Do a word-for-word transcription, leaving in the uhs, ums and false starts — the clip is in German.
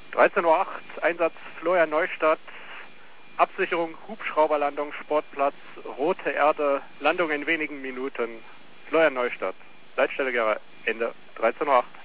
dreizehn Uhr acht, Einsatz Florian Neustadt, Absicherung, Hubschrauberlandung, Sportplatz, rote Erde, Landung in wenigen Minuten. Florian Neustadt, Leitstelle Gera, Ende dreizehn Uhr acht.